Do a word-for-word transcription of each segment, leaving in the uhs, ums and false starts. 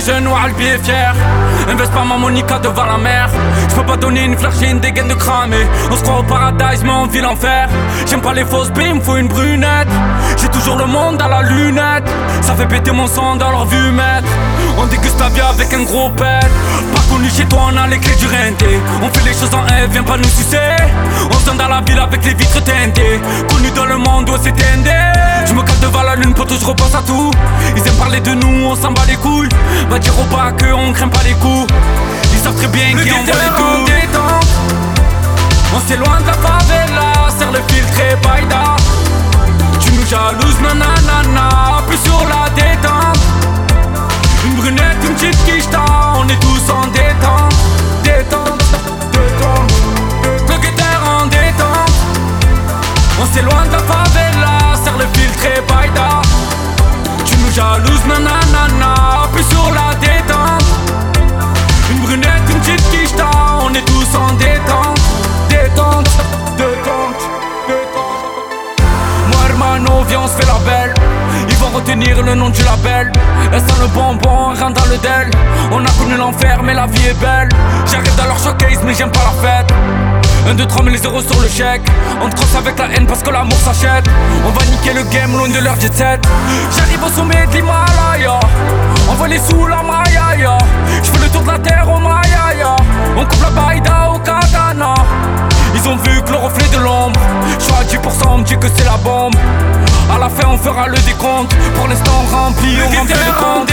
jeune ou Albi est fier. Investe pas ma Monica devant la mer. J'peux pas donner une fleur, j'ai une dégaine de cramer. On se croit au paradise mais on vit l'enfer. J'aime pas les fausses billes, m'faux une brunette. J'ai toujours le monde à la lunette. Ça fait péter mon sang dans leur vue maître. On déguste la vie avec un gros pet. Pas connu chez toi, on a les clés du renté. On fait les choses en F, viens pas nous sucer. On se donne dans la ville avec les vitres teintées. Connu dans le monde, ouais c'est T N D. Je me cache devant la lune, poteau, je repense à tout. Ils aiment parler de nous, on s'en bat les couilles. Va dire au bas que on craint pas les coups. Ils savent très bien qui envoie les coups. On s'éloigne de la favela, serre le filtre et baïda. Tu nous jalouses, nanana, plus sur la détente. Une brunette, une petite quicheta, on est tous en détente. Détente, détente, locataire en détente. On s'éloigne de la favela, serre le filtre et baïda. Tu nous jalouses, nanana, plus sur la détente. Une brunette, une petite quicheta, on est tous en détente. Détente, détente, détente. Moi hermano, viens on se fait la belle. Ils vont retenir le nom du label. Elle sent le bonbon, rentre dans le del. On a connu l'enfer mais la vie est belle. J'arrive dans leur showcase mais j'aime pas la fête. Un, deux, trois, mets les zéros sur le chèque. On te crosse avec la haine parce que l'amour s'achète. On va niquer le game loin de leur jet set. J'arrive au sommet de l'Himalaya. On voit les sous la Maya. J'fais le tour de la terre au Maya. On coupe la baïda au katana. Ils ont vu que le reflet de l'ombre. J'suis à dix pour cent, on me dit que c'est la bombe. À la fin on fera le décompte. Pour l'instant rempli, on remplit le compte.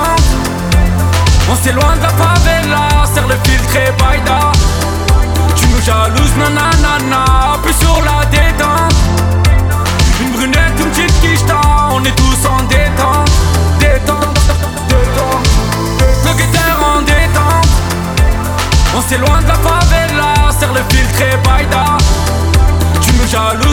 On s'éloigne de la favela, serre le filtre et baïda. Tu nous jalouses, nanana, plus sur la détente. Une brunette, une petite quicheta, on est tous en détente. Détente, détente, locataire en détente. On s'éloigne de la favela, serre le filtre et baïda. Tu nous jalouses.